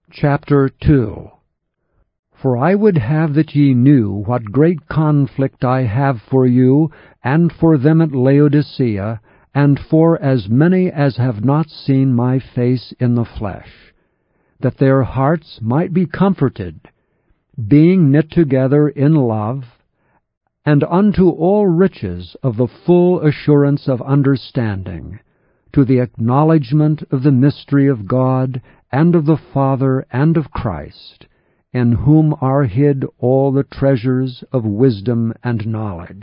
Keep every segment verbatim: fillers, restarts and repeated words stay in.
Chapter two. For I would have that ye knew what great conflict I have for you, and for them at Laodicea, and for as many as have not seen my face in the flesh, that their hearts might be comforted, being knit together in love, and unto all riches of the full assurance of understanding, to the acknowledgement of the mystery of God, and of the Father, and of Christ, in whom are hid all the treasures of wisdom and knowledge.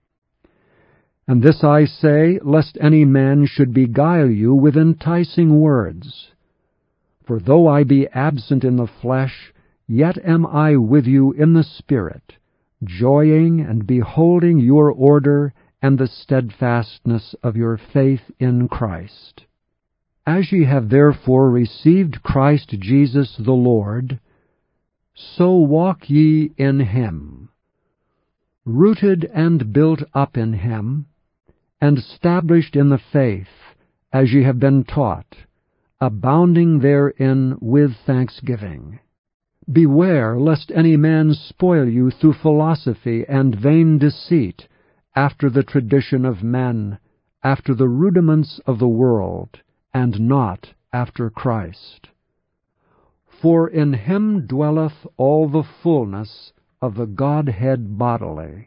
And this I say, lest any man should beguile you with enticing words. For though I be absent in the flesh, yet am I with you in the Spirit, joying and beholding your order and the steadfastness of your faith in Christ. As ye have therefore received Christ Jesus the Lord, so walk ye in him, rooted and built up in him, and established in the faith, as ye have been taught, abounding therein with thanksgiving. Beware lest any man spoil you through philosophy and vain deceit, after the tradition of men, after the rudiments of the world, and not after Christ. For in him dwelleth all the fullness of the Godhead bodily.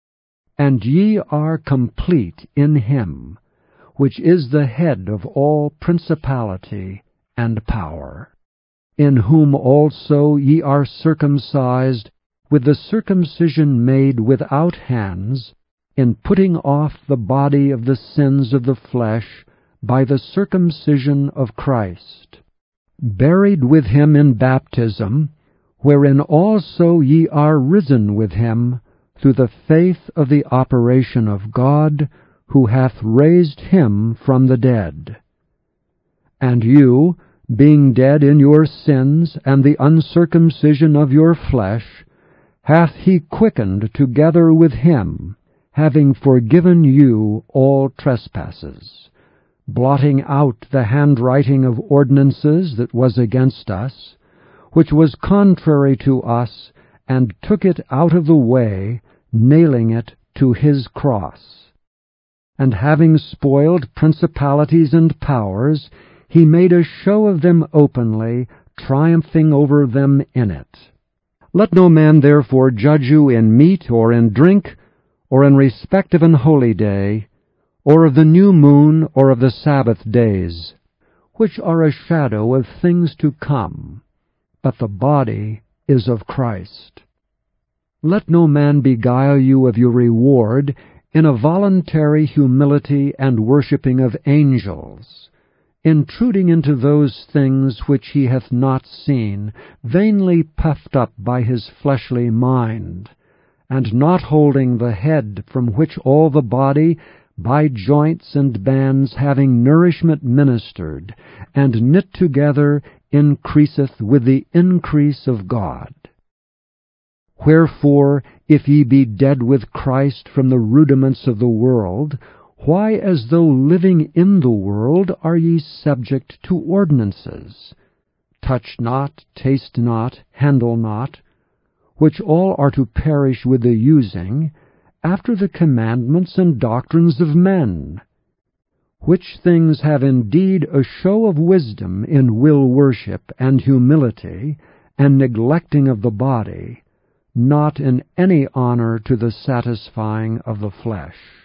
And ye are complete in him, which is the head of all principality and power, in whom also ye are circumcised with the circumcision made without hands, in putting off the body of the sins of the flesh by the circumcision of Christ, buried with him in baptism, wherein also ye are risen with him through the faith of the operation of God, who hath raised him from the dead. And you, being dead in your sins and the uncircumcision of your flesh, hath he quickened together with him, having forgiven you all trespasses, blotting out the handwriting of ordinances that was against us, which was contrary to us, and took it out of the way, nailing it to his cross. And having spoiled principalities and powers, he made a show of them openly, triumphing over them in it. Let no man therefore judge you in meat or in drink, or in respect of an holy day, or of the new moon, or of the Sabbath days, which are a shadow of things to come, but the body is of Christ. Let no man beguile you of your reward in a voluntary humility and worshipping of angels, intruding into those things which he hath not seen, vainly puffed up by his fleshly mind, and not holding the head, from which all the body, by joints and bands having nourishment ministered, and knit together, increaseth with the increase of God. Wherefore, if ye be dead with Christ from the rudiments of the world, why, as though living in the world, are ye subject to ordinances? Touch not, taste not, handle not, which all are to perish with the using, after the commandments and doctrines of men, which things have indeed a show of wisdom in will worship and humility, and neglecting of the body, not in any honor to the satisfying of the flesh.